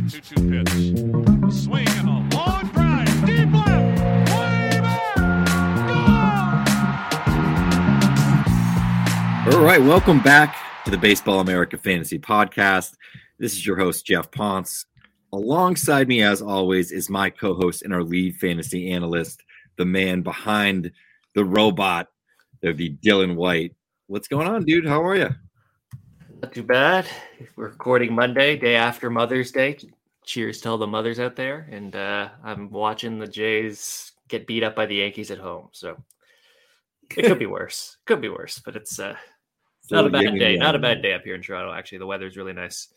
2-2 pitch. Swing and a long drive. Deep left. Way back. Gone! All right. Welcome back to the Baseball America Fantasy Podcast. This is your host, Jeff Ponce. Alongside me, as always, is my co-host and our lead fantasy analyst, the man behind the robot, the Dylan White. What's going on, dude? How are you? Not too bad. We're recording Monday, day after Mother's Day. Cheers to all the mothers out there. And I'm watching the Jays get beat up by the Yankees at home. So it could be worse. Could be worse, but it's not a bad day. Not a bad day up here in Toronto, actually. The weather's really nice.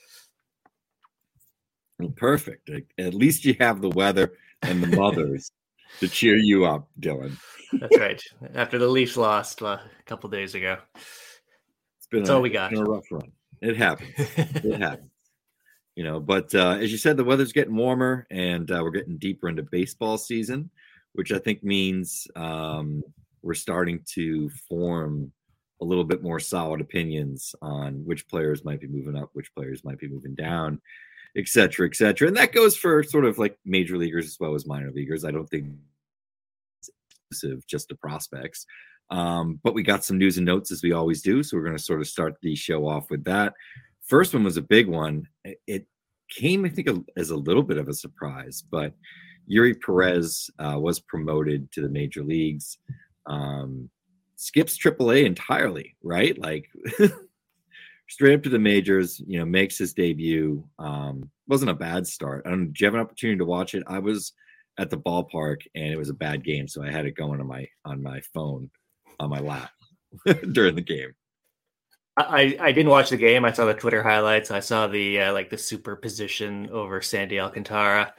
Perfect. At least you have the weather and the mothers to cheer you up, Dylan. That's right. After the Leafs lost a couple days ago. That's all we got. It's been a rough run. It happens. It happens. But as you said, the weather's getting warmer and we're getting deeper into baseball season, which I think means we're starting to form a little bit more solid opinions on which players might be moving up, which players might be moving down, et cetera, et cetera. And that goes for sort of like major leaguers as well as minor leaguers. I don't think it's exclusive just to prospects. But we got some news and notes as we always do. So we're going to sort of start the show off with that. First one was a big one. It came, I think, as a little bit of a surprise, but Yuri Perez was promoted to the major leagues. Skips AAA entirely, right? Like straight up to the majors, makes his debut. Wasn't a bad start. Did you have an opportunity to watch it? I was at the ballpark and it was a bad game. So I had it going on my phone, on my lap during the game. I didn't watch the game. I saw the Twitter highlights. I saw the the superposition over Sandy Alcantara.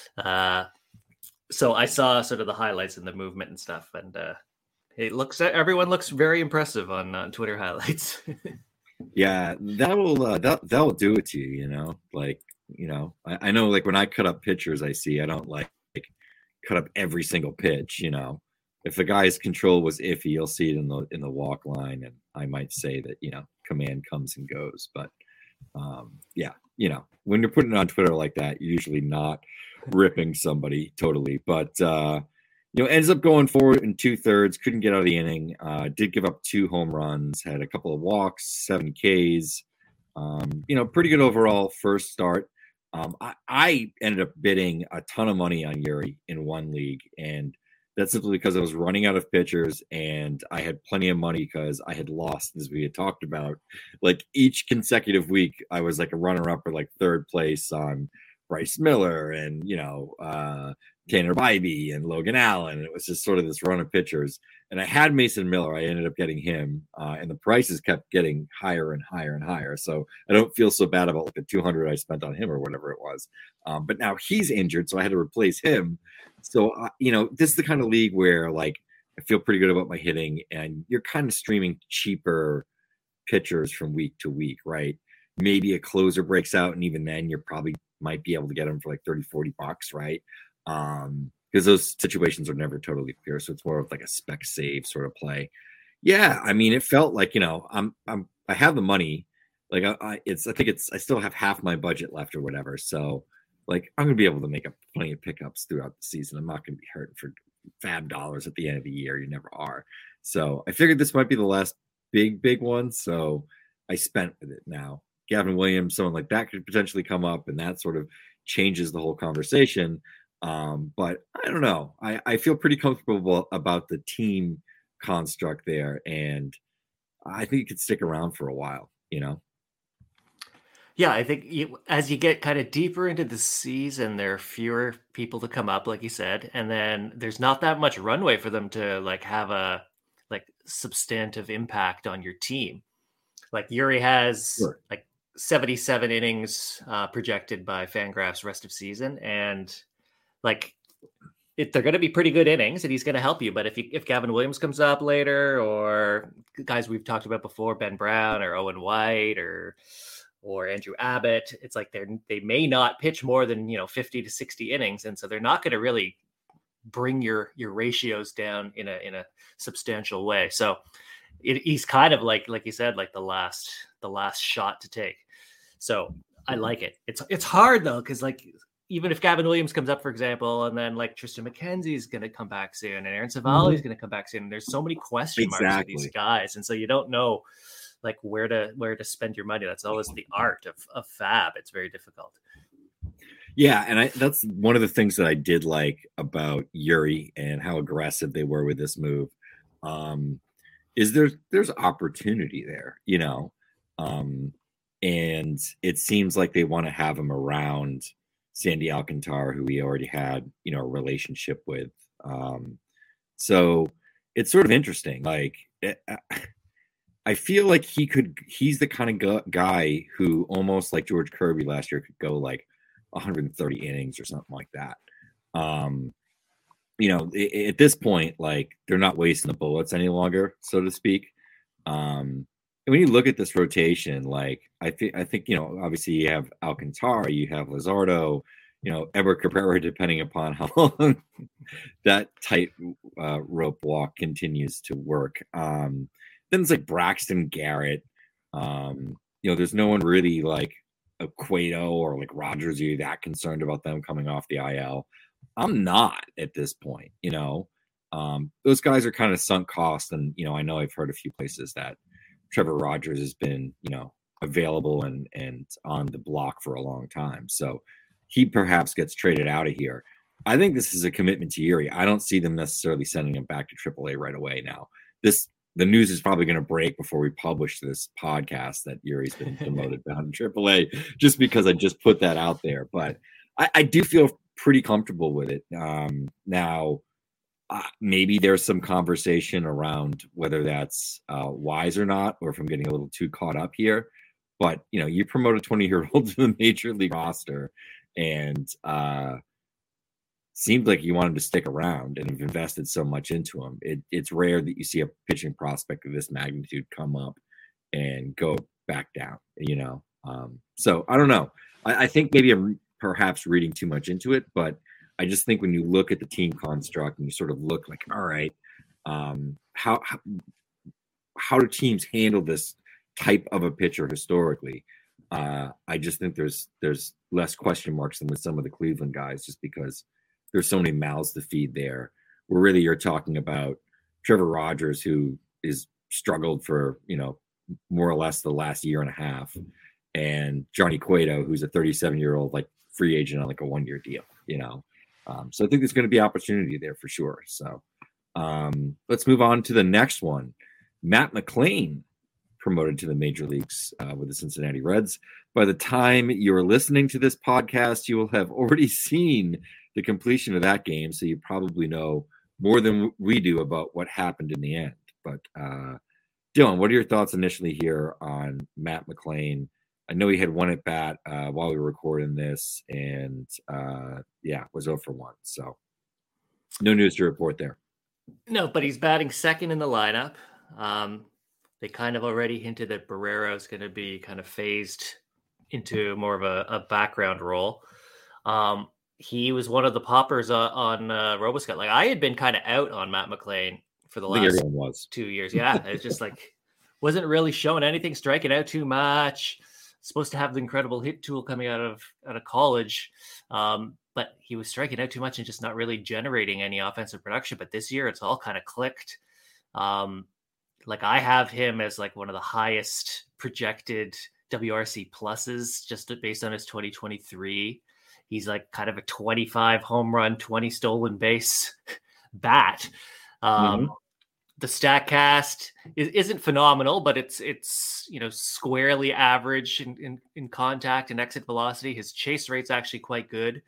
So I saw sort of the highlights and the movement and stuff. And everyone looks very impressive on Twitter highlights. Yeah, that'll do it to you, I know like when I cut up pictures I don't like cut up every single pitch, If a guy's control was iffy, you'll see it in the walk line, and I might say that command comes and goes. But when you're putting it on Twitter like that, you're usually not ripping somebody totally. But ends up going forward in 2/3, couldn't get out of the inning. Did give up 2 home runs, had a couple of walks, 7 Ks. Pretty good overall first start. I ended up bidding a ton of money on Yuri in one league, and that's simply because I was running out of pitchers and I had plenty of money because I had lost, as we had talked about. Like each consecutive week, I was like a runner-up or like 3rd place on Bryce Miller and, Tanner Bybee and Logan Allen. It was just sort of this run of pitchers. And I had Mason Miller. I ended up getting him, and the prices kept getting higher and higher and higher. So I don't feel so bad about like the $200 I spent on him or whatever it was. But now he's injured, so I had to replace him. So, this is the kind of league where like I feel pretty good about my hitting, and you're kind of streaming cheaper pitchers from week to week, right? Maybe a closer breaks out, and even then you're probably might be able to get them for like $30-$40, right? Because those situations are never totally pure. So it's more of like a spec save sort of play. Yeah. I mean, it felt like, I have the money. Like I still have half my budget left or whatever. So like, I'm going to be able to make up plenty of pickups throughout the season. I'm not going to be hurting for fab dollars at the end of the year. You never are. So I figured this might be the last big one. So I spent with it now. Gavin Williams, someone like that could potentially come up, and that sort of changes the whole conversation. But I don't know. I feel pretty comfortable about the team construct there, and I think it could stick around for a while, Yeah, I think as you get kind of deeper into the season, there are fewer people to come up, like you said, and then there's not that much runway for them to like have a like substantive impact on your team. Like Yuri has like 77 innings projected by Fangraphs rest of season, and like they're going to be pretty good innings, and he's going to help you. But if Gavin Williams comes up later, or guys we've talked about before, Ben Brown or Owen White or Andrew Abbott, it's like they may not pitch more than 50 to 60 innings, and so they're not going to really bring your ratios down in a substantial way. So he's kind of like you said, like the last shot to take. So I like it. It's hard though, because like even if Gavin Williams comes up, for example, and then like Tristan McKenzie is going to come back soon, and Aaron Savali is going to come back soon. There's so many question marks with these guys, and so you don't know like where to spend your money. That's always the art of fab. It's very difficult. Yeah, and that's one of the things that I did like about Yuri and how aggressive they were with this move. Is there's opportunity there, you know, and it seems like they want to have him around Sandy Alcantara, who we already had, you know, a relationship with. So it's sort of interesting. Like, I feel like he's the kind of guy who almost like George Kirby last year could go like 130 innings or something like that. You know, at this point, like they're not wasting the bullets any longer, so to speak. And when you look at this rotation, like I think, you know, obviously you have Alcantara, you have Luzardo, you know, Edward Cabrera, depending upon how long that tight rope walk continues to work. Then it's like Braxton Garrett. You know, there's no one really like a Cueto or like Rogers. Are you that concerned about them coming off the IL? I'm not at this point, you know. Those guys are kind of sunk cost. And, you know, I know I've heard a few places that Trevor Rogers has been, you know, available and on the block for a long time. So he perhaps gets traded out of here. I think this is a commitment to Yuri. I don't see them necessarily sending him back to AAA right away now. The news is probably going to break before we publish this podcast that Yuri's been promoted down to AAA, just because I just put that out there. But I do feel pretty comfortable with it. Now, maybe there's some conversation around whether that's wise or not, or if I'm getting a little too caught up here. But, you know, you promote a 20-year-old to the major league roster and seemed like you wanted to stick around and have invested so much into him. It's rare that you see a pitching prospect of this magnitude come up and go back down, you know? So I don't know. I think maybe I'm perhaps reading too much into it, but I just think when you look at the team construct and you sort of look like, all right, how do teams handle this type of a pitcher historically? I just think there's less question marks than with some of the Cleveland guys, just because there's so many mouths to feed there. Where really you're talking about Trevor Rogers, who is struggled for, you know, more or less the last year and a half, and Johnny Cueto, who's a 37-year-old like free agent on like a 1-year deal, you know. So I think there's going to be opportunity there for sure. So let's move on to the next one. Matt McLain promoted to the major leagues with the Cincinnati Reds. By the time you're listening to this podcast, you will have already seen the completion of that game. So you probably know more than we do about what happened in the end. But Dylan, what are your thoughts initially here on Matt McLain? I know he had one at bat while we were recording this, and was 0 for 1. So no news to report there. No, but he's batting second in the lineup. They kind of already hinted that Barrero is going to be kind of phased into more of a background role. He was one of the poppers on RoboScout. Like I had been kind of out on Matt McLain for the last 2 years. Yeah, it's just like wasn't really showing anything, striking out too much. Supposed to have the incredible hit tool coming out of college, but he was striking out too much and just not really generating any offensive production. But this year, it's all kind of clicked. Like I have him as like one of the highest projected WRC pluses just based on his 2023. He's like kind of a 25 home run, 20 stolen base bat. The StatCast isn't phenomenal, but it's you know, squarely average in contact and exit velocity. His chase rate's actually quite good.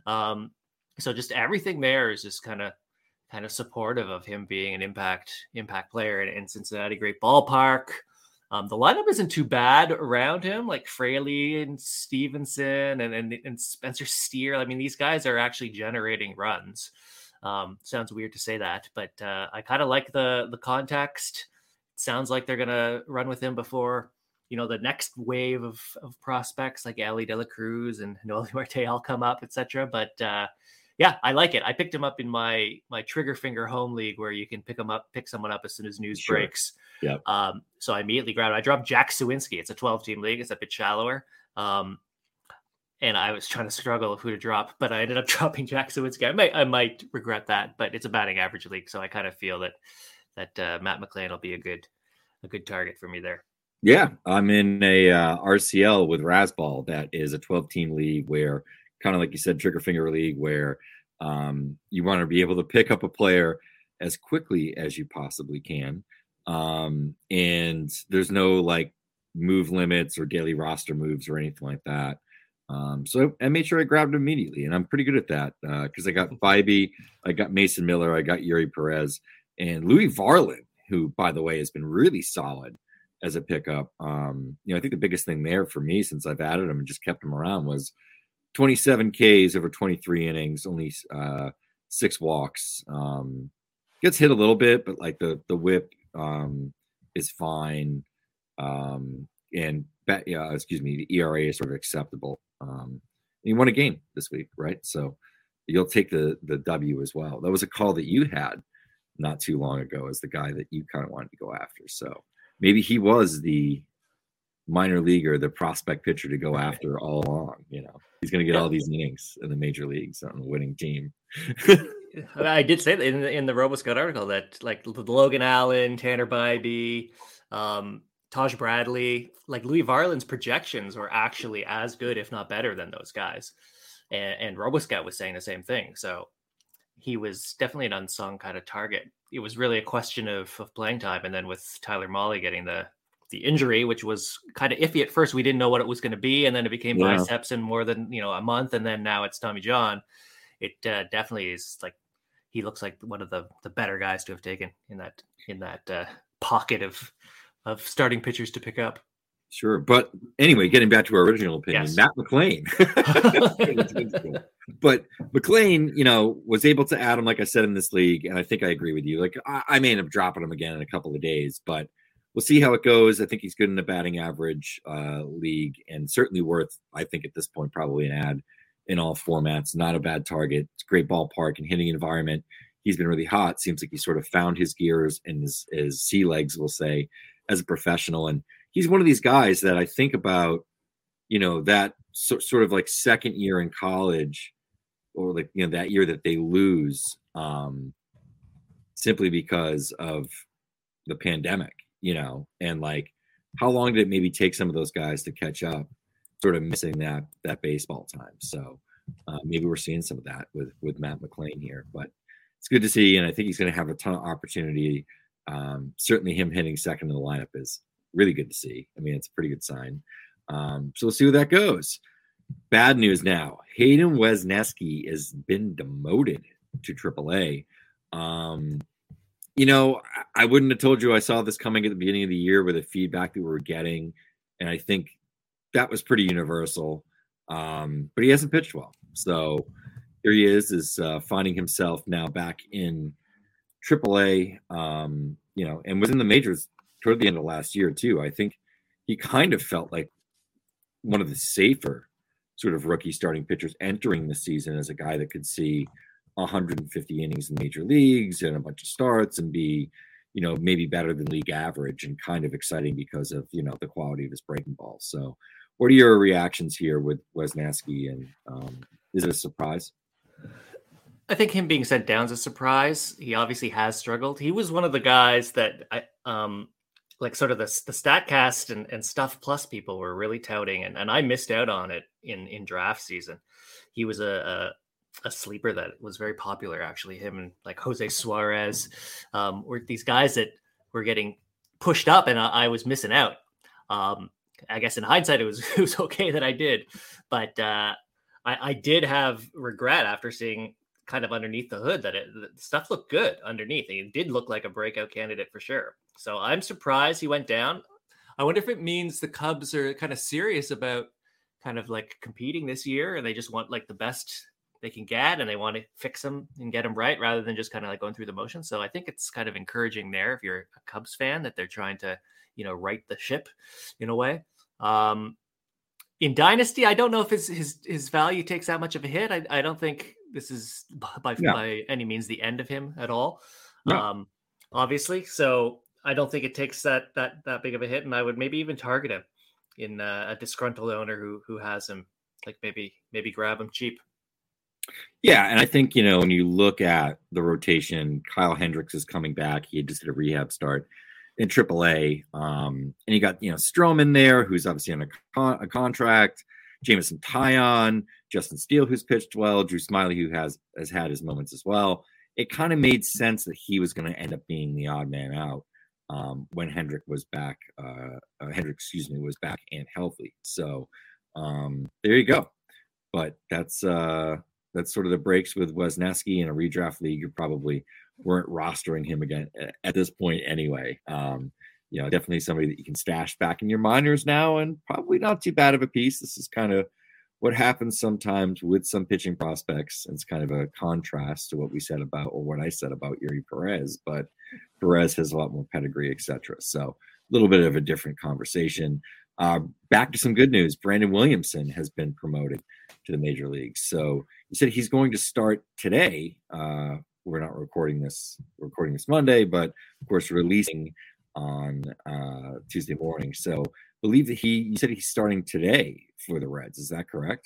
So just everything there is just kind of supportive of him being an impact player in Cincinnati. Great ballpark. The lineup isn't too bad around him, like Fraley and Stevenson and Spencer Steer. I mean, these guys are actually generating runs. Sounds weird to say that, but I kind of like the context. It sounds like they're going to run with him before, you know, the next wave of prospects like Ellie De La Cruz and Noel Marte all come up, etc. But yeah, I like it. I picked him up in my Trigger Finger home league where you can pick someone up as soon as news breaks. Yeah. So I immediately grabbed. I dropped Jack Sawinski. It's a 12-team league. It's a bit shallower. and I was trying to struggle who to drop, but I ended up dropping Jack Sawinski. I might regret that, but it's a batting average league, so I kind of feel that Matt McLain will be a good target for me there. Yeah, I'm in a RCL with Rasball that is a 12-team league where, kind of like you said, trigger finger league, where you want to be able to pick up a player as quickly as you possibly can. And there's no like move limits or daily roster moves or anything like that. So I made sure I grabbed him immediately, and I'm pretty good at that because I got Bibee, I got Mason Miller, I got Yuri Perez, and Louis Varland, who, by the way, has been really solid as a pickup. I think the biggest thing there for me since I've added him and just kept him around was 27 Ks over 23 innings, only 6 walks. Gets hit a little bit, but like the whip is fine. The ERA is sort of acceptable. He won a game this week, right? So you'll take the W as well. That was a call that you had not too long ago as the guy that you kind of wanted to go after. So maybe he was the minor leaguer, the prospect pitcher to go after all along. He's going to get all these innings in the major leagues on a winning team. I did say that in the RoboScout article that like Logan Allen, Tanner Bybee, Taj Bradley, like Louis Varland's projections were actually as good, if not better, than those guys. And RoboScout was saying the same thing. So he was definitely an unsung kind of target. It was really a question of playing time. And then with Tyler Mahle getting the injury, which was kind of iffy at first, we didn't know what it was going to be. And then it became biceps in more than, a month. And then now it's Tommy John. It definitely is like, he looks like one of the better guys to have taken in that pocket of starting pitchers to pick up. Sure. But anyway, getting back to our original opinion, yes. Matt McLain. But McLain, was able to add him, like I said, in this league. And I think I agree with you. Like I may end up dropping him again in a couple of days, but we'll see how it goes. I think he's good in the batting average league and certainly worth, I think at this point, probably an ad in all formats. Not a bad target. It's a great ballpark and hitting environment. He's been really hot. Seems like he sort of found his gears and his sea legs, we'll say, as a professional. And he's one of these guys that I think about, that sort of like second year in college or like, that year that they lose simply because of the pandemic, and like how long did it maybe take some of those guys to catch up, sort of missing that baseball time. So maybe we're seeing some of that with Matt McLain here, but it's good to see. And I think he's going to have a ton of opportunity. Certainly him hitting second in the lineup is really good to see. I mean, it's a pretty good sign. So we'll see where that goes. Bad news now. Hayden Wesneski has been demoted to AAA. I wouldn't have told you I saw this coming at the beginning of the year with the feedback that we were getting. And I think that was pretty universal. But he hasn't pitched well. So here he is finding himself now back in AAA, and was in the majors toward the end of last year too. I think he kind of felt like one of the safer sort of rookie starting pitchers entering the season as a guy that could see 150 innings in major leagues and a bunch of starts and be, maybe better than league average and kind of exciting because of, the quality of his breaking ball. So what are your reactions here with Wesneski, and is it a surprise? I think him being sent down is a surprise. He obviously has struggled. He was one of the guys that like sort of the StatCast and Stuff Plus people were really touting, and I missed out on it in draft season. He was a sleeper that was very popular, actually. Him and like Jose Suarez were these guys that were getting pushed up, and I was missing out. I guess in hindsight, it was okay that I did, but I did have regret after seeing kind of underneath the hood that the stuff looked good underneath. It did look like a breakout candidate for sure. So I'm surprised he went down. I wonder if it means the Cubs are kind of serious about kind of like competing this year, and they just want like the best they can get, and they want to fix him and get him right rather than just kind of like going through the motions. So I think it's kind of encouraging there if you're a Cubs fan that they're trying to, right the ship in a way. In Dynasty, I don't know if his value takes that much of a hit. I don't think this is by any means the end of him at all. No. Obviously. So I don't think it takes that big of a hit, and I would maybe even target him in a disgruntled owner who has him like maybe grab him cheap. Yeah, and I think, when you look at the rotation, Kyle Hendricks is coming back. He just did a rehab start in AAA. And you got, Stroman there, who's obviously on a contract, Jameson Taillon, Justin Steele, who's pitched well, Drew Smiley, who has had his moments as well. It kind of made sense that he was going to end up being the odd man out when Hendrick was back. Hendrick, was back and healthy. So there you go. But that's sort of the breaks with Wesneski. In a redraft league, you probably weren't rostering him again at this point anyway. Definitely somebody that you can stash back in your minors now, and probably not too bad of a piece. This is kind of what happens sometimes with some pitching prospects. It's kind of a contrast to what we said about, or what I said about Yuri Perez, but Perez has a lot more pedigree, etc. So a little bit of a different conversation. Back to some good news. Brandon Williamson has been promoted to the major leagues. So you said he's going to start today. We're not recording this Monday, but of course releasing on Tuesday morning. So believe that you said he's starting today for the Reds. Is that correct?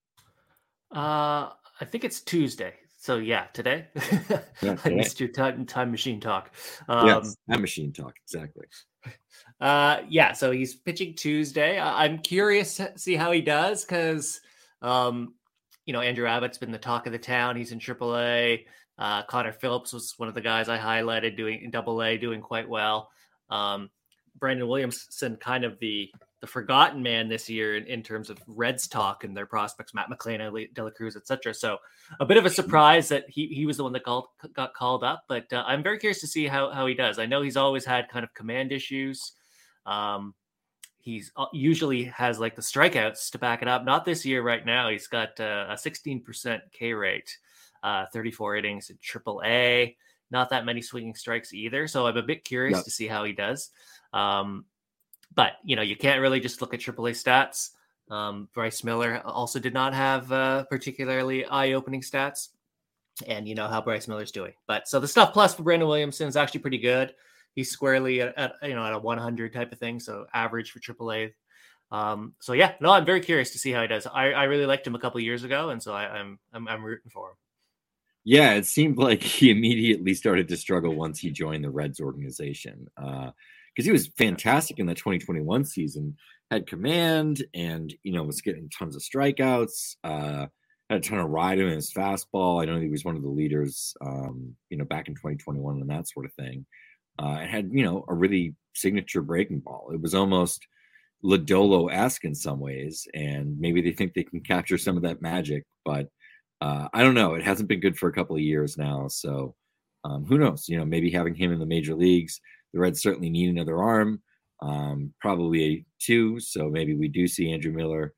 I think it's Tuesday. So yeah, today. Yeah, today. I missed your time machine talk. Yes, time machine talk, exactly. So he's pitching Tuesday. I'm curious to see how he does because Andrew Abbott's been the talk of the town. He's in AAA. Connor Phillips was one of the guys I highlighted doing in AA, doing quite well. Brandon Williamson, kind of the forgotten man this year in terms of Reds talk and their prospects, Matt McClain, De La Cruz, etc. So a bit of a surprise that he was the one that got called up, but I'm very curious to see how he does. I know he's always had kind of command issues. He's usually has like the strikeouts to back it up. Not this year right now. He's got a 16% K rate, 34 innings in AAA. Not that many swinging strikes either. So I'm a bit curious to see how he does. But, you can't really just look at AAA stats. Bryce Miller also did not have particularly eye-opening stats. And you know how Bryce Miller's doing. But so the stuff plus for Brandon Williamson is actually pretty good. He's squarely at a 100 type of thing. So average for AAA. I'm very curious to see how he does. I really liked him a couple of years ago. And so I'm rooting for him. Yeah, it seemed like he immediately started to struggle once he joined the Reds organization. Because he was fantastic in the 2021 season, had command and, was getting tons of strikeouts, had a ton of ride in his fastball. I know he was one of the leaders, back in 2021 and that sort of thing. And had, a really signature breaking ball. It was almost Lodolo-esque in some ways, and maybe they think they can capture some of that magic, but I don't know. It hasn't been good for a couple of years now. So who knows, maybe having him in the major leagues. The Reds certainly need another arm, probably two. So maybe we do see Andrew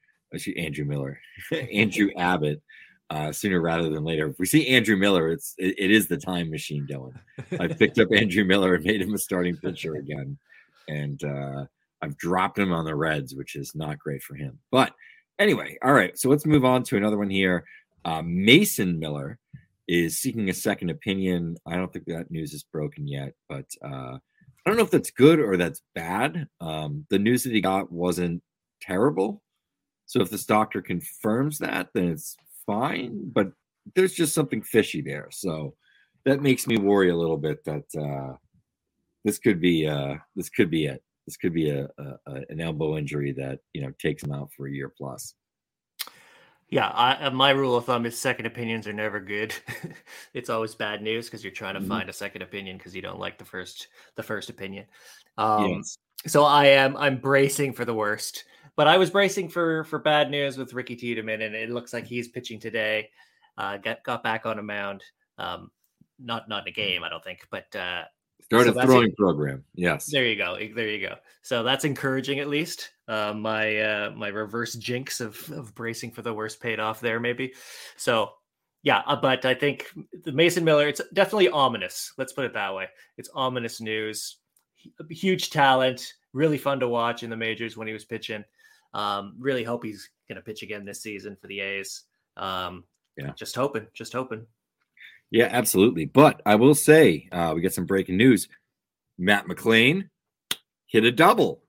Abbott sooner rather than later. If we see Andrew Miller, it is the time machine, Dylan. I've picked up Andrew Miller and made him a starting pitcher again. And I've dropped him on the Reds, which is not great for him. But anyway, all right. So let's move on to another one here. Mason Miller is seeking a second opinion. I don't think that news is broken yet, but I don't know if that's good or that's bad. The news that he got wasn't terrible. So if this doctor confirms that, then it's fine, but there's just something fishy there. So that makes me worry a little bit that this could be it. This could be an elbow injury that, takes him out for a year plus. Yeah, my rule of thumb is second opinions are never good. It's always bad news because you're trying to find a second opinion because you don't like the first opinion. Yes. So I'm bracing for the worst, but I was bracing for bad news with Ricky Tiedemann, and it looks like he's pitching today. Got back on a mound, not in a game, I don't think, but started throwing program. Yes, there you go. So that's encouraging, at least. My reverse jinx of bracing for the worst paid off there, maybe. So yeah, but I think the Mason Miller, it's definitely ominous. Let's put it that way. It's ominous news. Huge talent, really fun to watch in the majors when he was pitching. Really hope he's going to pitch again this season for the A's. Just hoping. Yeah, absolutely. But I will say, we got some breaking news. Matt McClain hit a double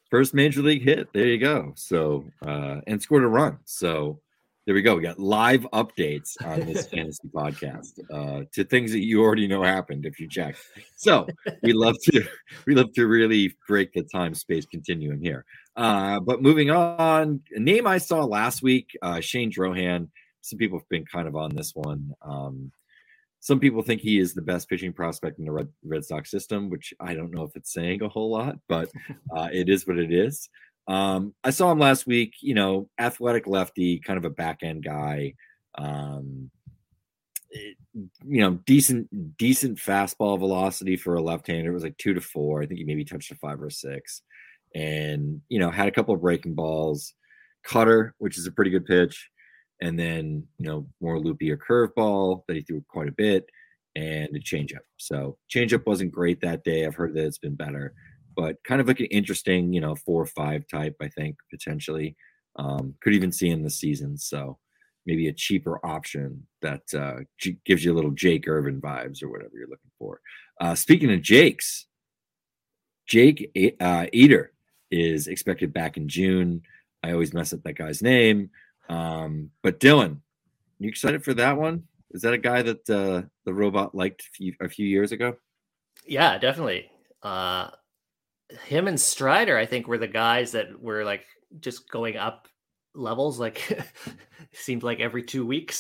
First major league hit. There you go. So, and scored a run. So there we go. We got live updates on this fantasy podcast to things that you already know happened if you check. So we love to really break the time space continuum here. But moving on, a name I saw last week, Shane Drohan. Some people have been kind of on this one. Some people think he is the best pitching prospect in the Red Sox system, which I don't know if it's saying a whole lot, but it is what it is. I saw him last week, athletic lefty, kind of a back end guy, decent fastball velocity for a left-hander. It was like 2 to 4. I think he maybe touched a 5 or 6 and, had a couple of breaking balls, cutter, which is a pretty good pitch. And then, more loopy or curveball that he threw quite a bit and a changeup. So changeup wasn't great that day. I've heard that it's been better. But kind of like an interesting, 4 or 5 type, I think, potentially. Could even see in the season. So maybe a cheaper option that gives you a little Jake Irvin vibes or whatever you're looking for. Speaking of Jakes, Jake Eder is expected back in June. I always mess up that guy's name. But Dylan, you excited for that one? Is that a guy that the robot liked a few years ago? Yeah, definitely. Him and Strider, I think, were the guys that were like just going up levels, like seemed like every 2 weeks.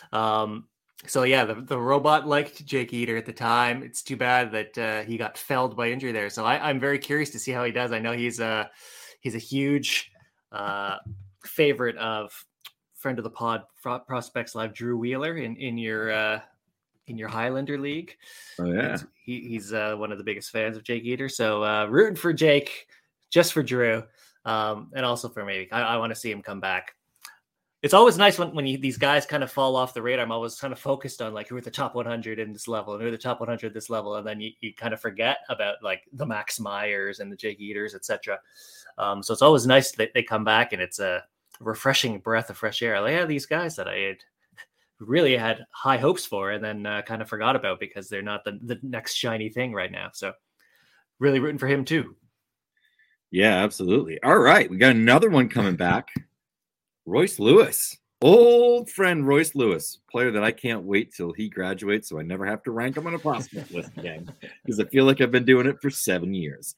So yeah, the robot liked Jake Eder at the time. It's too bad that he got felled by injury there. So I'm very curious to see how he does. I know he's a huge favorite of friend of the pod, Prospects Live, Drew Wheeler in your Highlander League. Oh yeah, he's one of the biggest fans of Jake Eder. So rooting for Jake, just for Drew, and also for me. I want to see him come back. It's always nice when these guys kind of fall off the radar. I'm always kind of focused on like who are the top 100 in this level and who are the top 100 at this level, and then you kind of forget about like the Max Myers and the Jake Eders, etc. So it's always nice that they come back, and it's a refreshing breath of fresh air. Like, yeah, these guys that I had really had high hopes for and then kind of forgot about because they're not the next shiny thing right now. So really rooting for him too. Yeah, absolutely. All right. We got another one coming back. Royce Lewis, old friend Royce Lewis, player that I can't wait till he graduates so I never have to rank him on a prospect list again because I feel like I've been doing it for 7 years.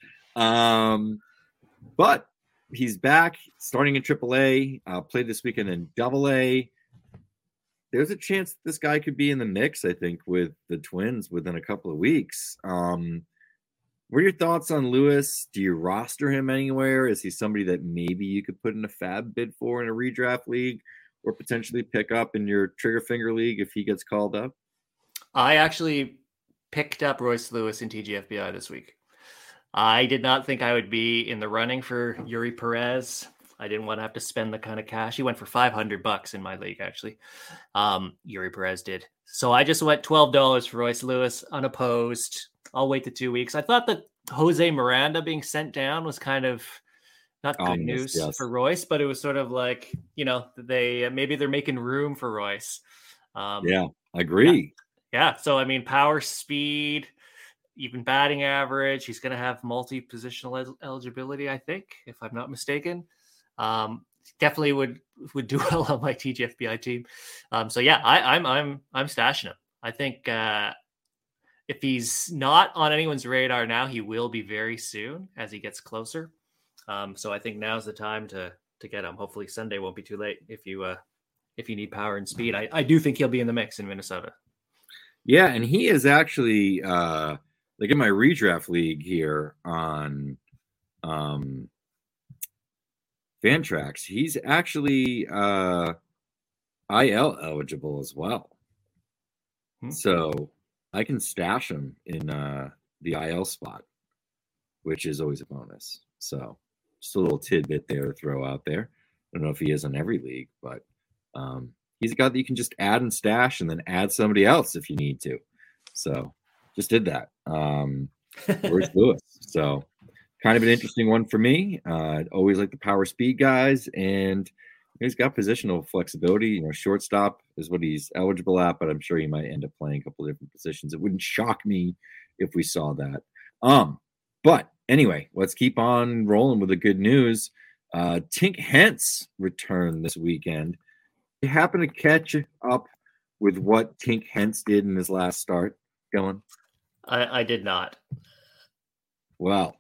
But he's back starting in AAA, played this weekend in AA. There's a chance this guy could be in the mix, I think, with the Twins within a couple of weeks. What are your thoughts on Lewis? Do you roster him anywhere? Is he somebody that maybe you could put in a fab bid for in a redraft league or potentially pick up in your trigger finger league if he gets called up? I actually picked up Royce Lewis in TGFBI this week. I did not think I would be in the running for Yuri Perez. I didn't want to have to spend the kind of cash. He went for $500 in my league, actually. Yuri Perez did. So I just went $12 for Royce Lewis, unopposed. I'll wait the 2 weeks. I thought that Jose Miranda being sent down was kind of not good news for Royce, but it was sort of like, maybe they're making room for Royce. Yeah, I agree. Yeah. So, I mean, power, speed, even batting average. He's going to have multi-positional eligibility, I think, if I'm not mistaken. Definitely would do well on my TGFBI team. So yeah, I'm stashing him. I think if he's not on anyone's radar now, he will be very soon as he gets closer. So I think now's the time to get him. Hopefully Sunday won't be too late if you need power and speed. I do think he'll be in the mix in Minnesota. Yeah, and he is actually like in my redraft league here on Fantrax, he's actually IL eligible as well. So I can stash him in the IL spot, which is always a bonus. So just a little tidbit there to throw out there. I don't know if he is in every league, but he's a guy that you can just add and stash and then add somebody else if you need to. So just did that. Royce Lewis. So kind of an interesting one for me. Always like the power speed guys, and he's got positional flexibility. Shortstop is what he's eligible at, but I'm sure he might end up playing a couple of different positions. It wouldn't shock me if we saw that. But Anyway, let's keep on rolling with the good news. Tink Hence returned this weekend. You happen to catch up with what Tink Hence did in his last start, Dylan? I did not. Well,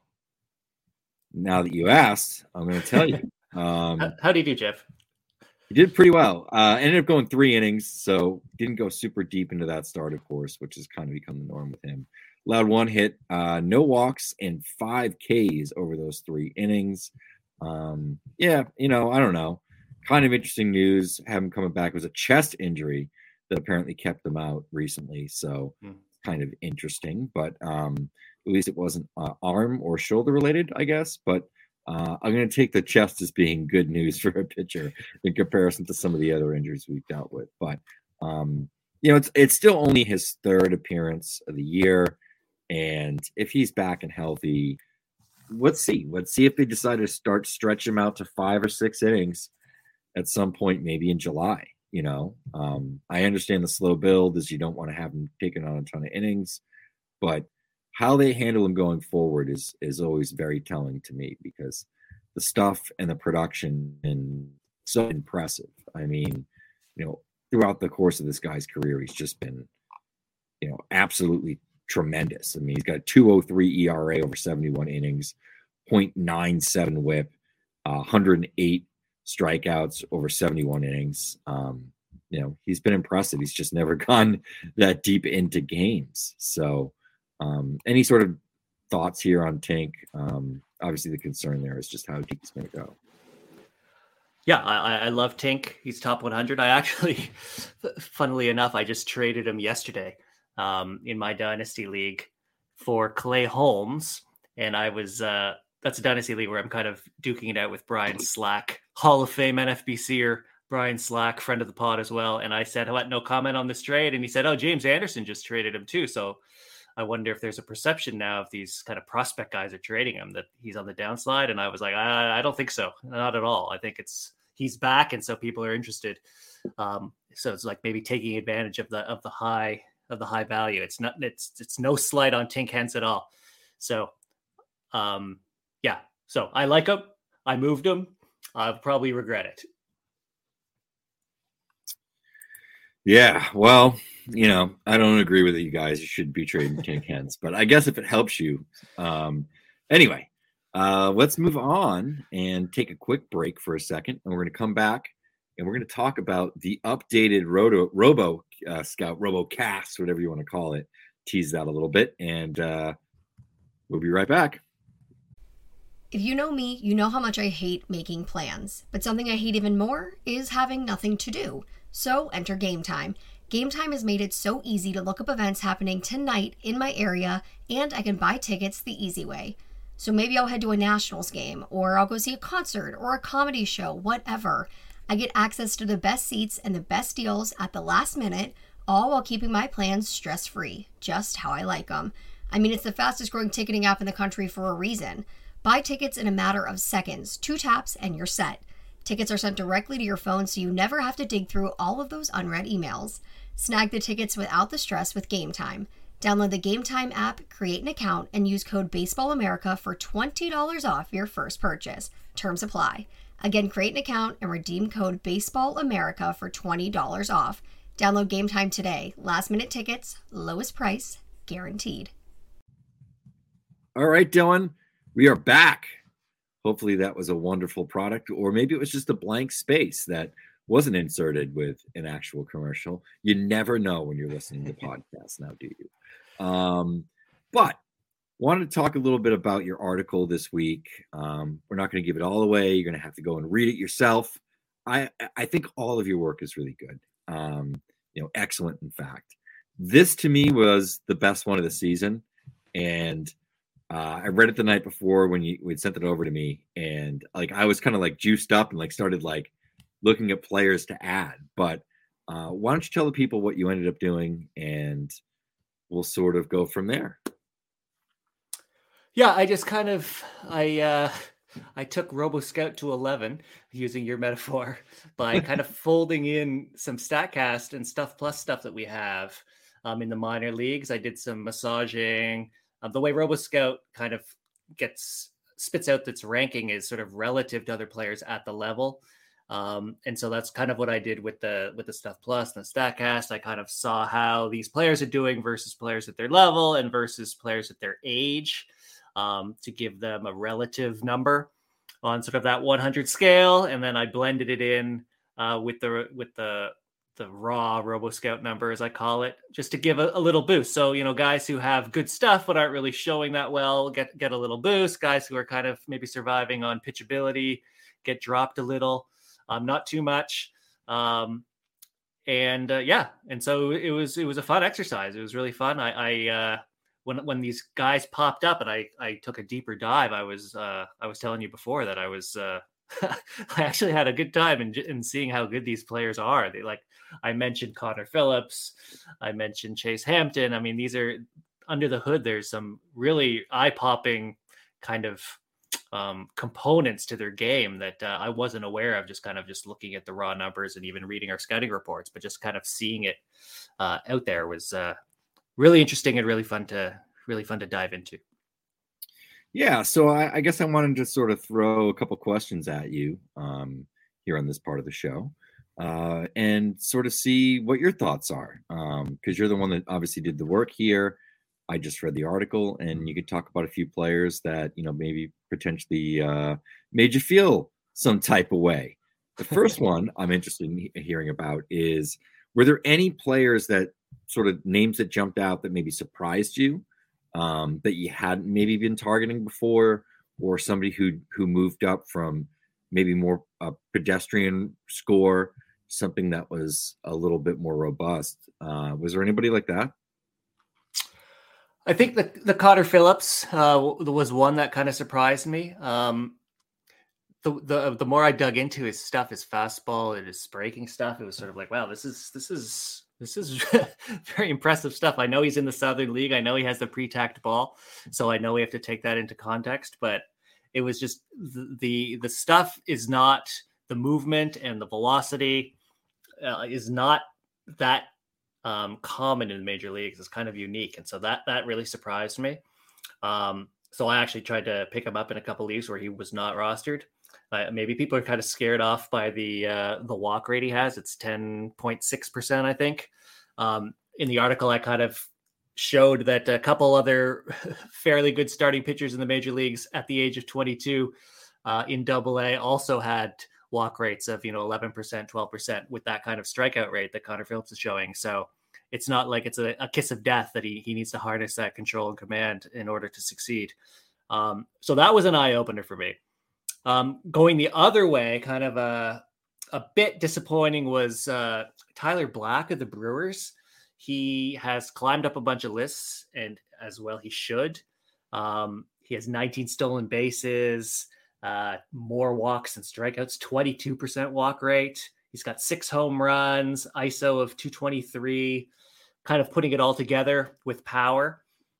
now that you asked, I'm going to tell you. How do you do, Jeff? He did pretty well. Ended up going 3 innings, so didn't go super deep into that start, of course, which has kind of become the norm with him. Allowed 1 hit, no walks, and 5 Ks over those 3 innings. Yeah, I don't know. Kind of interesting news. Have him coming back. It was a chest injury that apparently kept him out recently, so kind of interesting. But at least it wasn't arm or shoulder related, I guess. But I'm going to take the chest as being good news for a pitcher in comparison to some of the other injuries we've dealt with. But it's still only his 3rd appearance of the year, and if he's back and healthy, let's see if they decide to start stretch him out to 5 or 6 innings at some point, maybe in July. I understand the slow build is you don't want to have him taking on a ton of innings, but how they handle him going forward is always very telling to me, because the stuff and the production and so impressive. I mean, throughout the course of this guy's career, he's just been, absolutely tremendous. I mean, he's got a 2.03 ERA over 71 innings, 0.97 WHIP, 108 strikeouts over 71 innings. He's been impressive. He's just never gone that deep into games. So, any sort of thoughts here on Tink? Obviously, the concern there is just how deep he's going to go. Yeah, I love Tink. He's top 100. I actually, funnily enough, I just traded him yesterday in my Dynasty League for Clay Holmes. And I was, that's a Dynasty League where I'm kind of duking it out with Brian Slack, Hall of Fame NFBCer, Brian Slack, friend of the pod as well. And I said, what, no comment on this trade? And he said, oh, James Anderson just traded him too. So I wonder if there's a perception now of these kind of prospect guys are trading him that he's on the downslide. And I was like, I don't think so. Not at all. I think he's back. And so people are interested. So it's like maybe taking advantage of the high value. It's no slight on Tink Hence at all. So, yeah. So I like him. I moved him. I'll probably regret it. Yeah, well, I don't agree with you guys. You should be trading Tink Hence, but I guess if it helps you. Anyway, let's move on and take a quick break for a second, and we're going to come back and we're going to talk about the updated Robo Scout, RoboCast, whatever you want to call it. Tease that a little bit, and we'll be right back. If you know me, you know how much I hate making plans, but something I hate even more is having nothing to do. So enter Game Time. Game Time has made it so easy to look up events happening tonight in my area, and I can buy tickets the easy way. So maybe I'll head to a Nationals game, or I'll go see a concert or a comedy show, whatever. I get access to the best seats and the best deals at the last minute, all while keeping my plans stress-free, just how I like them. I mean, it's the fastest growing ticketing app in the country for a reason. Buy tickets in a matter of seconds, 2 taps, and you're set. Tickets are sent directly to your phone, so you never have to dig through all of those unread emails. Snag the tickets without the stress with Game Time. Download the Game Time app, create an account, and use code BASEBALLAMERICA for $20 off your first purchase. Terms apply. Again, create an account and redeem code BASEBALLAMERICA for $20 off. Download Game Time today. Last minute tickets, lowest price, guaranteed. All right, Dylan, we are back. Hopefully that was a wonderful product, or maybe it was just a blank space that wasn't inserted with an actual commercial. You never know when you're listening to podcasts now, do you? But wanted to talk a little bit about your article this week. We're not going to give it all away. You're going to have to go and read it yourself. I think all of your work is really good. Excellent, in fact. This, to me, was the best one of the season. And I read it the night before when we'd sent it over to me, and I was kind of juiced up and started looking at players to add. But why don't you tell the people what you ended up doing, and we'll sort of go from there. Yeah, I just kind of I took RoboScout to 11, using your metaphor, by kind of folding in some StatCast and Stuff Plus stuff that we have in the minor leagues. I did some massaging. The way RoboScout kind of spits out its ranking is sort of relative to other players at the level. And so that's kind of what I did with the Stuff Plus and the StatCast. I kind of saw how these players are doing versus players at their level and versus players at their age, to give them a relative number on sort of that 100 scale. And then I blended it in with the raw RoboScout number, as I call it, just to give a little boost. So, guys who have good stuff but aren't really showing that well get a little boost. Guys who are kind of maybe surviving on pitchability get dropped a little, not too much. And so it was a fun exercise. It was really fun. When these guys popped up and I took a deeper dive, I was telling you before that I was I actually had a good time in seeing how good these players are. I mentioned Connor Phillips, I mentioned Chase Hampton. I mean, these are under the hood. There's some really eye-popping kind of components to their game that I wasn't aware of, just looking at the raw numbers and even reading our scouting reports, but just kind of seeing it out there was really interesting and really fun to dive into. Yeah, so I guess I wanted to sort of throw a couple questions at you here on this part of the show, and sort of see what your thoughts are, because you're the one that obviously did the work here. I just read the article, and you could talk about a few players that maybe potentially made you feel some type of way. The first one I'm interested in hearing about is, were there any players that sort of names that jumped out that maybe surprised you, that you hadn't maybe been targeting before, or somebody who moved up from maybe more a pedestrian score, something that was a little bit more robust? Was there anybody like that? I think the Connor Phillips was one that kind of surprised me. The more I dug into his stuff, his fastball and his breaking stuff, it was sort of like, wow, this is very impressive stuff. I know he's in the Southern League. I know he has the pre-tacked ball, so I know we have to take that into context. But it was just the stuff is not, the movement and the velocity is not that common in the major leagues. It's kind of unique, and so that really surprised me. So I actually tried to pick him up in a couple leagues where he was not rostered. Maybe people are kind of scared off by the walk rate he has. It's 10.6%, I think. In the article, I kind of showed that a couple other fairly good starting pitchers in the major leagues at the age of 22 in AA also had walk rates of 11%, 12% with that kind of strikeout rate that Connor Phillips is showing. So it's not like it's a kiss of death that he needs to harness that control and command in order to succeed. So that was an eye-opener for me. Going the other way, kind of a bit disappointing, was Tyler Black of the Brewers. He has climbed up a bunch of lists, and as well he should. He has 19 stolen bases, more walks than strikeouts, 22% walk rate. He's got 6 home runs, ISO of 223, kind of putting it all together with power.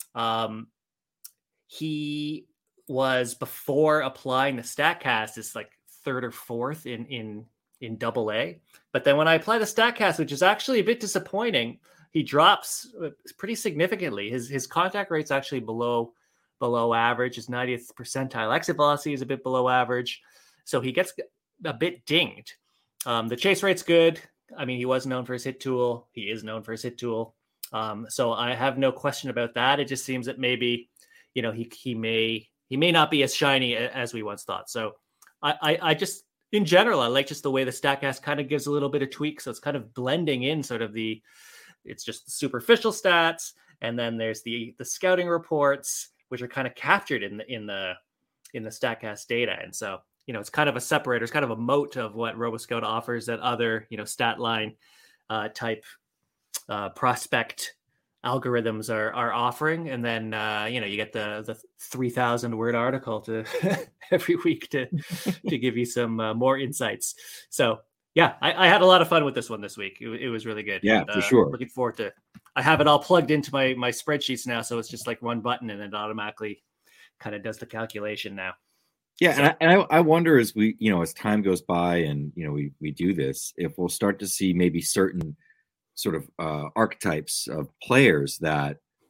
He was, before applying the StatCast, is like 3rd or 4th in AA. But then when I apply the StatCast, which is actually a bit disappointing, he drops pretty significantly. His contact rate's actually below average. His 90th percentile exit velocity is a bit below average. So he gets a bit dinged. The chase rate's good. I mean, he was known for his hit tool. He is known for his hit tool. So I have no question about that. It just seems that maybe, he may not be as shiny as we once thought. So I just, in general, I like just the way the StatCast kind of gives a little bit of tweak. So it's kind of blending in sort of it's just the superficial stats. And then there's the scouting reports, which are kind of captured in the StatCast data. And so, it's kind of a separator. It's kind of a moat of what RoboScout offers that other, stat line type prospect algorithms are offering. And then, you get the 3,000 word article to every week to give you some more insights. So yeah, I had a lot of fun with this one this week. It was really good. Yeah, and, for sure. Looking forward to, I have it all plugged into my spreadsheets now. So it's just like one button and it automatically kind of does the calculation now. Yeah. So, and I wonder, as we, as time goes by and, we do this, if we'll start to see maybe certain sort of archetypes of players that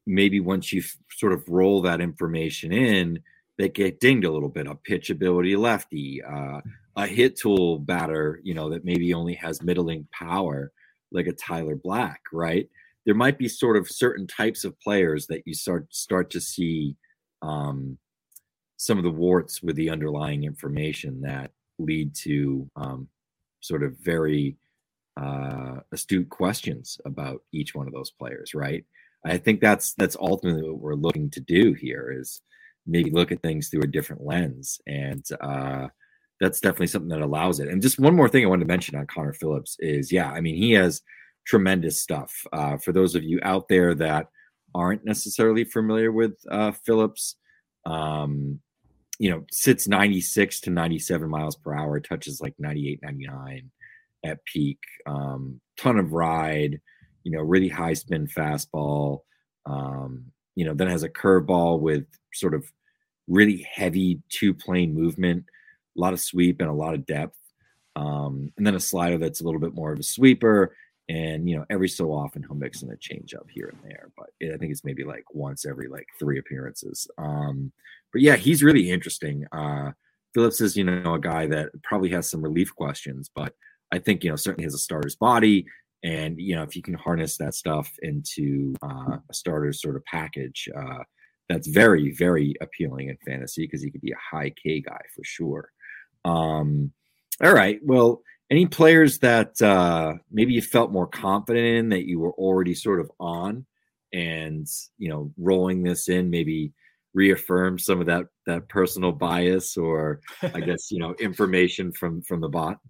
maybe once you sort of roll that information in, they get dinged a little bit. A pitch ability lefty, a hit tool batter, that maybe only has middling power, like a Tyler Black, right? There might be sort of certain types of players that you start to see some of the warts with the underlying information that lead to sort of very astute questions about each one of those players, right? I think that's ultimately what we're looking to do here, is maybe look at things through a different lens, and that's definitely something that allows it. And just one more thing I wanted to mention on Connor Phillips is, he has tremendous stuff. For those of you out there that aren't necessarily familiar with Phillips, sits 96 to 97 miles per hour, touches like 98, 99 at peak, ton of ride, really high spin fastball, then has a curveball with sort of really heavy two plane movement, a lot of sweep and a lot of depth. And then a slider that's a little bit more of a sweeper. And, every so often he'll mix in a changeup here and there, but I think it's maybe like once every 3 appearances. But yeah, he's really interesting. Phillips is, a guy that probably has some relief questions, but I think, certainly has a starter's body. And, if you can harness that stuff into a starter's sort of package, that's very, very appealing in fantasy, because he could be a high K guy for sure. All right. Well, any players that maybe you felt more confident in, that you were already sort of on, and, rolling this in, maybe reaffirm some of that personal bias, or I guess, information from the bot?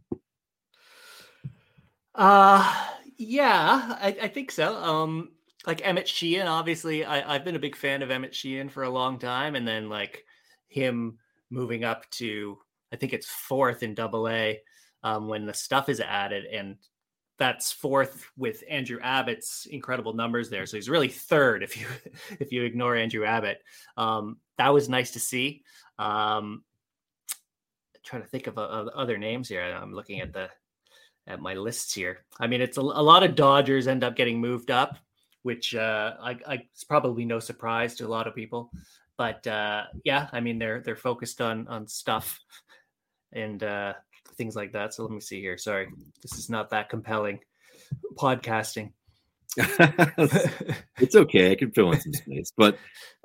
Yeah, I think so. Like Emmett Sheehan, obviously I've been a big fan of Emmett Sheehan for a long time. And then like him moving up to, I think it's 4th in AA when the stuff is added, and that's 4th with Andrew Abbott's incredible numbers there. So he's really 3rd if you ignore Andrew Abbott. That was nice to see. Trying to think of other names here. I'm looking at my lists here. I mean, it's a lot of Dodgers end up getting moved up, which it's probably no surprise to a lot of people. But I mean, they're focused on stuff and things like that. So let me see here. Sorry, this is not that compelling podcasting. It's okay. I can fill in some space. But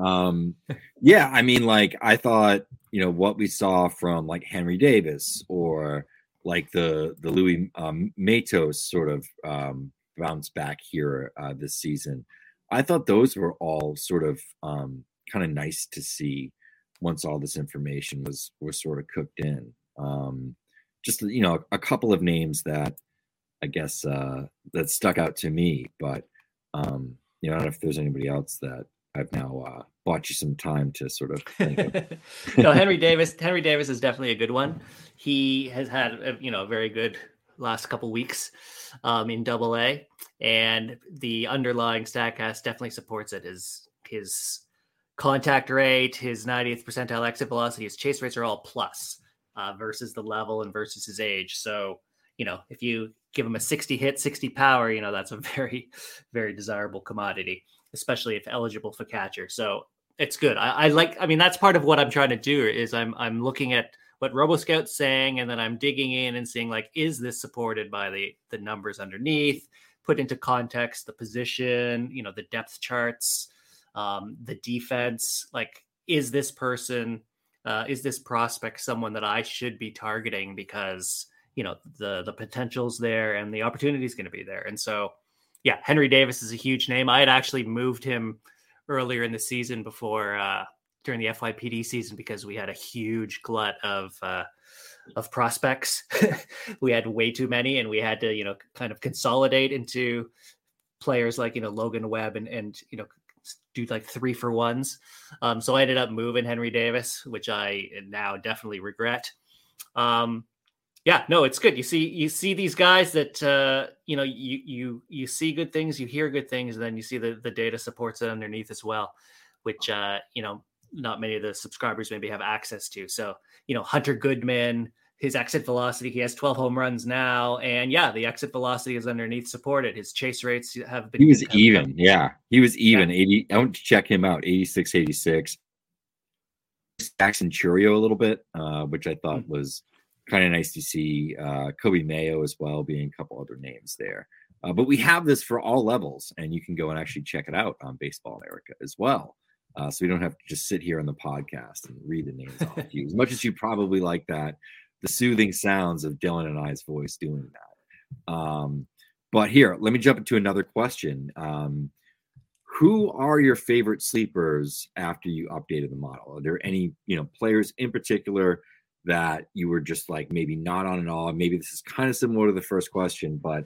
I mean, like, I thought, what we saw from like Henry Davis, or like the Louis Matos sort of bounce back here this season, I thought those were all sort of kind of nice to see once all this information was sort of cooked in. Just, a couple of names that I guess that stuck out to me, but I don't know if there's anybody else that I've now bought you some time to sort of think of. No, Henry Davis is definitely a good one. He has had a very good last couple weeks in AA, and the underlying Statcast definitely supports it. His contact rate, his 90th percentile exit velocity, his chase rates are all plus versus the level and versus his age. So if you give him a 60 hit, 60 power, that's a very, very desirable commodity, especially if eligible for catcher. So it's good. I mean, that's part of what I'm trying to do, is I'm looking at what RoboScout's saying, and then I'm digging in and seeing, like, is this supported by the numbers underneath, put into context, the position, the depth charts, the defense, like, is this person, is this prospect someone that I should be targeting, because the potential's there and the opportunity is going to be there. And so, yeah, Henry Davis is a huge name. I had actually moved him earlier in the season before during the FYPD season, because we had a huge glut of prospects. We had way too many, and we had to, kind of consolidate into players like, Logan Webb and do like 3-for-1s. So I ended up moving Henry Davis, which I now definitely regret. Yeah, no, it's good. You see these guys that, you see good things, you hear good things, and then you see the data supports it underneath as well, which, not many of the subscribers maybe have access to. So, Hunter Goodman, his exit velocity. He has 12 home runs now. And yeah, the exit velocity is underneath supported. His chase rates have been. He was even. Yeah. He was even. Yeah. 80. I want to check him out. 86, 86. Jackson Churio a little bit, which I thought was kind of nice to see. Kobe Mayo as well, being a couple other names there. But we have this for all levels, and you can go and actually check it out on Baseball America as well. So we don't have to just sit here on the podcast and read the names off to you. As much as you probably like that, the soothing sounds of Dylan and I's voice doing that. But here, let me jump into another question. Who are your favorite sleepers after you updated the model? Are there any, players in particular that you were just like maybe not on at all? Maybe this is kind of similar to the first question, but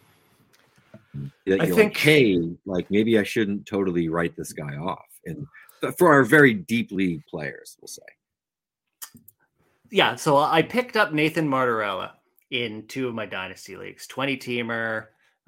I think, like, hey, like maybe I shouldn't totally write this guy off. And for our very deep league players, we'll say. Yeah, so I picked up Nathan Martorella in 2 of my dynasty leagues, 20-teamer,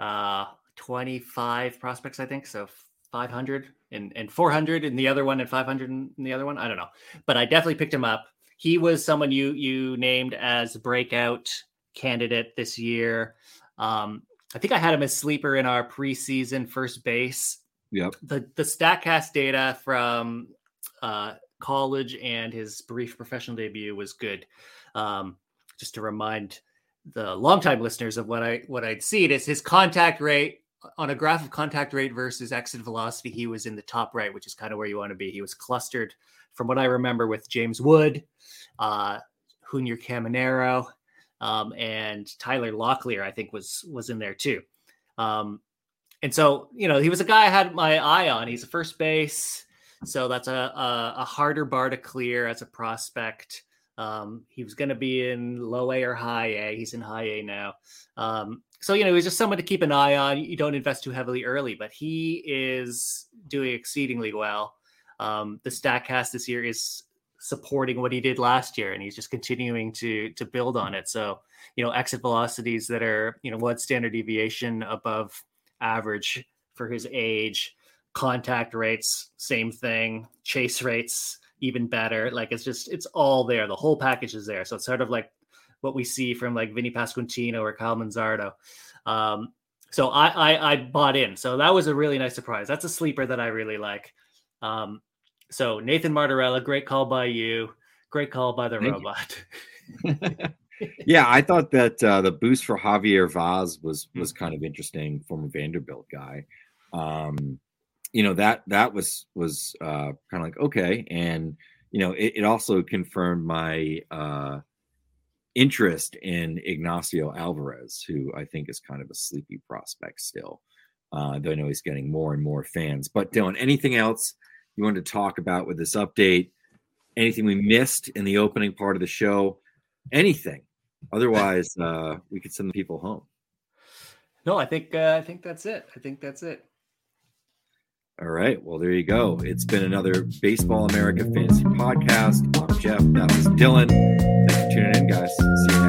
25 prospects, I think. So 500 and 400 in the other one and 500 in the other one. I don't know, but I definitely picked him up. He was someone you named as breakout candidate this year. I think I had him as sleeper in our preseason first base. Yep. The StatCast data from college and his brief professional debut was good. Just to remind the longtime listeners of what I'd seen is his contact rate on a graph of contact rate versus exit velocity. He was in the top right, which is kind of where you want to be. He was clustered, from what I remember, with James Wood, Junior Caminero, and Tyler Locklear, I think was in there too. And so, he was a guy I had my eye on. He's a first base. So that's a harder bar to clear as a prospect. He was going to be in low A or high A. He's in high A now. So, he's just someone to keep an eye on. You don't invest too heavily early, but he is doing exceedingly well. The StatCast this year is supporting what he did last year, and he's just continuing to build on it. So, exit velocities that are, 1 standard deviation above average for his age, contact rates, same thing, chase rates, even better. Like it's all there. The whole package is there. So it's sort of like what we see from like Vinny Pasquantino or Kyle Manzardo. So I bought in. So that was a really nice surprise. That's a sleeper that I really like. So Nathan Martorella, great call by you. Great call by the robot. Yeah, I thought that the boost for Javier Vaz was kind of interesting, former Vanderbilt guy. That was kind of like, okay. And, it also confirmed my interest in Ignacio Alvarez, who I think is kind of a sleepy prospect still, though I know he's getting more and more fans. But Dylan, anything else you wanted to talk about with this update? Anything we missed in the opening part of the show? Anything? Otherwise, we could send the people home. No, I think that's it. All right. Well, there you go. It's been another Baseball America Fantasy Podcast. I'm Jeff. That was Dylan. Thanks for tuning in, guys. See you